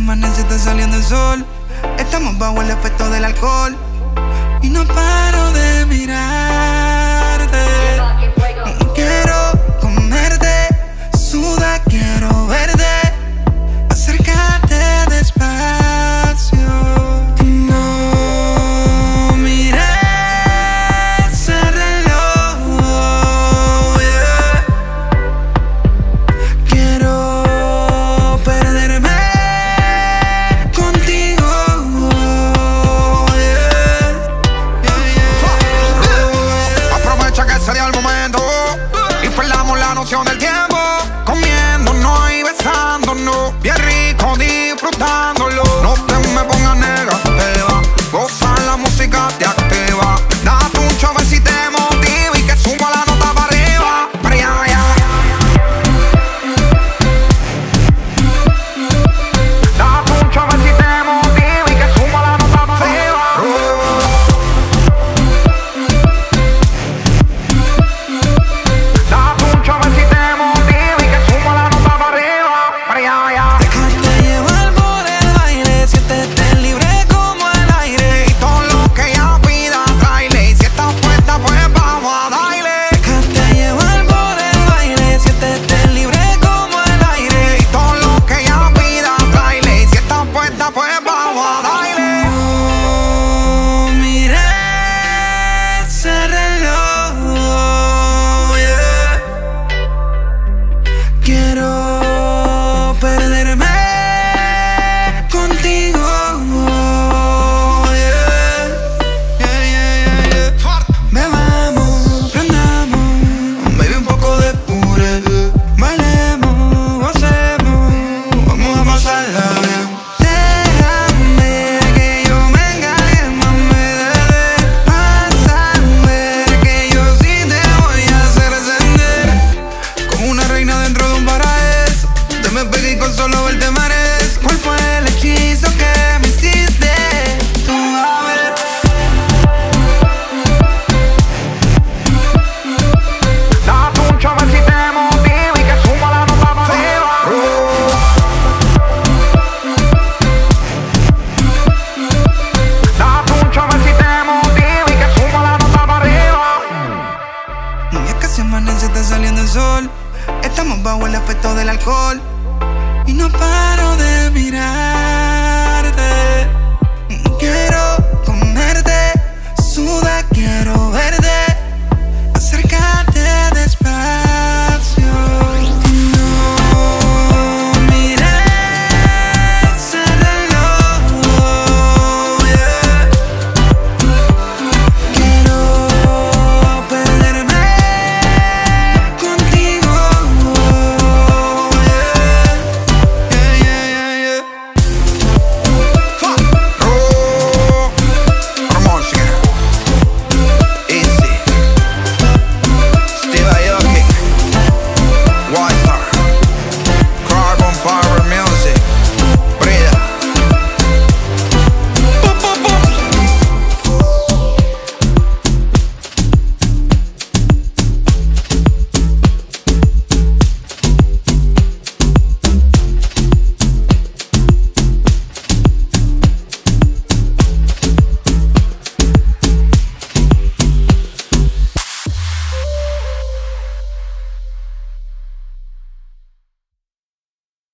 amanece está saliendo el sol. Estamos bajo el efecto del alcohol y no paro de mirarte. Quiero comerte, suda, quiero verte. Acércate despacio. No mires el reloj, yeah. Quiero perderme contigo, Aprovecha que sería el momento y perdamos la noción del tiempo, comiéndonos y besándonos, bien rico, disfrutándolo. No te me pongas negativa, goza la música, te activa. Date un chove si te motiva y que suba la nota para arriba, para allá, allá. Date un chove si te motiva y que suba la nota para arriba. Date un chove si te motiva y que suba la nota para arriba, para allá, allá. déjate llevar por el baile, siéntete libre como el aire. Y todo lo que ella pida, tráele. Y si estás puesta, pues vamos a darle. Déjate llevar por el baile, siéntete libre como el aire. Y todo lo que ella pida, tráele. Y si estás puesta, pues vamos a darle. No mires el reloj, yeah. Quiero perderme contigo, yeah. Bebamos, prendamos, baby, un poco de puré. Bailemos, gocemos, vamos a pasarla bien. Déjame que yo me encaliente, mami, pásame que yo sí te voy a hacer ascender. Como una reina dentro de un paraíso, te me pegué y con solo verte mares. ¿Cuál fue el hechizo que me hiciste? Tú a ver. Date un chove si te motiva y que suba la nota para arriba. Date un chove si te motiva y que suba la nota para arriba. Y es que se amanece está saliendo el sol. Estamos bajo el efecto del alcohol y no paro de mirarte. Quiero